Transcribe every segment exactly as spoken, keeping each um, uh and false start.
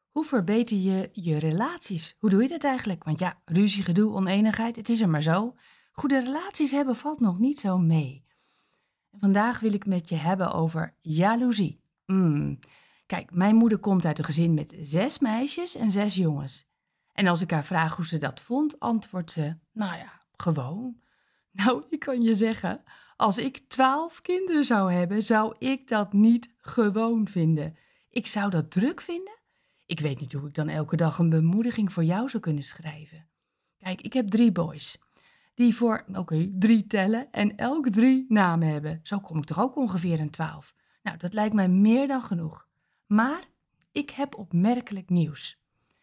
Hoe verbeter je je relaties? Hoe doe je dat eigenlijk? Want ja, ruzie, gedoe, oneenigheid, het is er maar zo. Goede relaties hebben valt nog niet zo mee. En vandaag wil ik met je hebben over jaloezie. Mm. Kijk, mijn moeder komt uit een gezin met zes meisjes en zes jongens. En als ik haar vraag hoe ze dat vond, antwoordt ze, nou ja, gewoon. Nou, ik kan je zeggen, als ik twaalf kinderen zou hebben, zou ik dat niet gewoon vinden. Ik zou dat druk vinden. Ik weet niet hoe ik dan elke dag een bemoediging voor jou zou kunnen schrijven. Kijk, ik heb drie boys. Die voor, oké, okay, drie tellen en elk drie namen hebben. Zo kom ik toch ook ongeveer aan twaalf. Nou, dat lijkt mij meer dan genoeg. Maar ik heb opmerkelijk nieuws.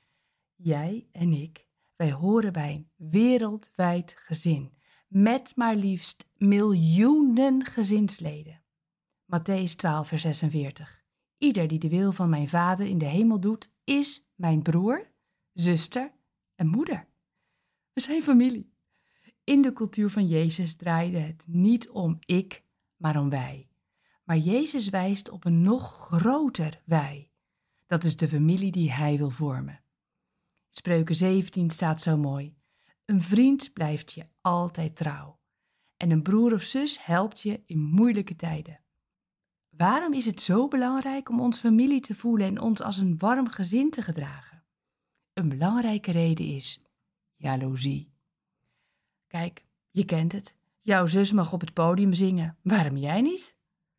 Jij en ik, wij horen bij een wereldwijd gezin. Met maar liefst miljoenen gezinsleden. Mattheüs twaalf, vers zesenveertig. Ieder die de wil van mijn Vader in de hemel doet, is mijn broer, zuster en moeder. We zijn familie. In de cultuur van Jezus draaide het niet om ik, maar om wij. Maar Jezus wijst op een nog groter wij. Dat is de familie die hij wil vormen. Spreuken zeventien staat zo mooi. Een vriend blijft je altijd trouw. En een broer of zus helpt je in moeilijke tijden. Waarom is het zo belangrijk om ons familie te voelen en ons als een warm gezin te gedragen? Een belangrijke reden is jaloezie. Kijk, je kent het. Jouw zus mag op het podium zingen. Waarom jij niet?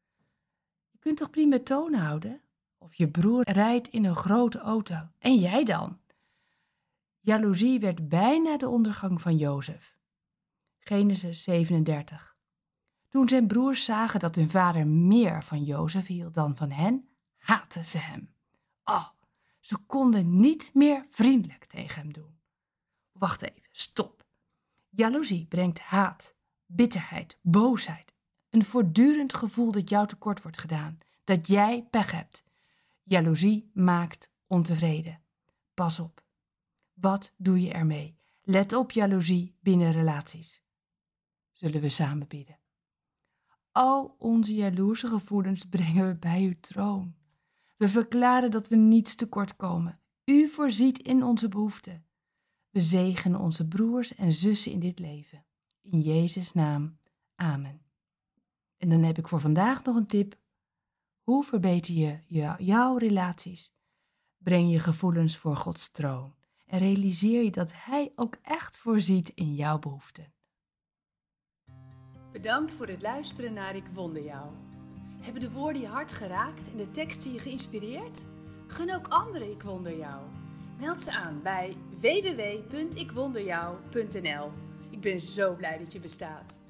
Je kunt toch prima toon houden? Of je broer rijdt in een grote auto. En jij dan? Jaloezie werd bijna de ondergang van Jozef. Genesis zevenendertig. Toen zijn broers zagen dat hun vader meer van Jozef hield dan van hen, haatten ze hem. Oh, ze konden niet meer vriendelijk tegen hem doen. Wacht even, stop. Jaloezie brengt haat, bitterheid, boosheid. Een voortdurend gevoel dat jou tekort wordt gedaan, dat jij pech hebt. Jaloezie maakt ontevreden. Pas op. Wat doe je ermee? Let op jaloezie binnen relaties. Zullen we samen bidden? Al onze jaloerse gevoelens brengen we bij uw troon. We verklaren dat we niets tekort komen. U voorziet in onze behoeften. We zegenen onze broers en zussen in dit leven. In Jezus' naam. Amen. En dan heb ik voor vandaag nog een tip. Hoe verbeter je jouw relaties? Breng je gevoelens voor Gods troon. En realiseer je dat Hij ook echt voorziet in jouw behoeften. Bedankt voor het luisteren naar Ik Wonder Jou. Hebben de woorden je hart geraakt en de teksten je geïnspireerd? Gun ook anderen Ik Wonder Jou. Meld ze aan bij w w w punt ik wonder jou punt n l. Ik ben zo blij dat je bestaat.